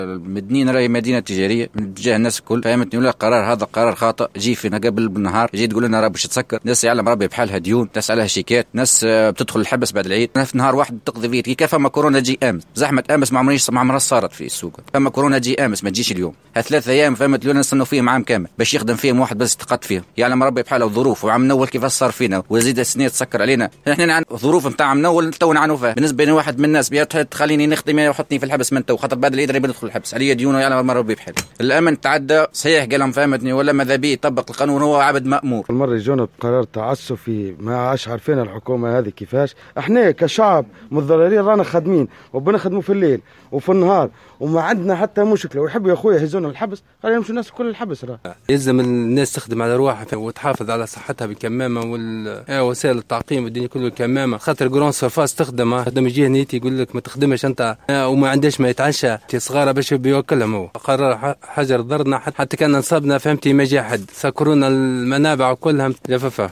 مدنين راهي مدينه تجاريه من اتجاه الناس الكل، فهمتني؟ ولا قرار هذا قرار خاطئ. جي فينا قبل بالنهار جي تقول لنا راه باش تسكر، ناس يعلم ربي بحالها ديون، ناس عليها شيكات، ناس بتدخل الحبس بعد العيد. في نهار واحد تقضي فيه كي فما كورونا تجي امس، زحمه امس ما عمرها صارت في السوق. فما كورونا تجي امس ما تجيش اليوم. ها3 ايام فهمت لنا نستنوا فيهم عام كامل باش يخدم فيهم واحد بس يتقد فيهم. يعلم ربي بحاله الظروف، وعام نول كيفاش صار فينا وزيد السنين تسكر علينا. احنا عن ظروف نتاع عام نول تو نعانوا فيها. بالنسبه لي واحد من الناس تخليني نخدم يحطني في الحبس من تو، خاطر بعد العيد راهي بدخل الحبس عليا ديونه. يعلم ربي بحال الامن تعدى صحيح قالهم فهمتني، ولا ماذا بيه يطبق القانون، هو عبد مأمور. المره يجونا بقرار تعسفي ما عادش عارفين الحكومه هذه كيفاش. احنا كشعب متضررين، رانا خادمين وبنخدموا في الليل وفي النهار وما عندنا حتى مشكله، ويحبوا يا اخويا يهزونا الحبس. خلينا نمشوا الناس كل الحبس. يلزم الناس تخدم على روحها وتحافظ على صحتها بالكمامه وسائل التعقيم والدنيا كله الكمامه. خاطر جرون سيرفاس تخدم يجي نيتي يقول لك ما تخدمش انت وما عندهش ما يتعشى صغار باش بيوكلهم. هو قرر حجر ضرنا حتى كان نصابنا فهمتي ما جا حد، سكرونا المنابع كلها جففها.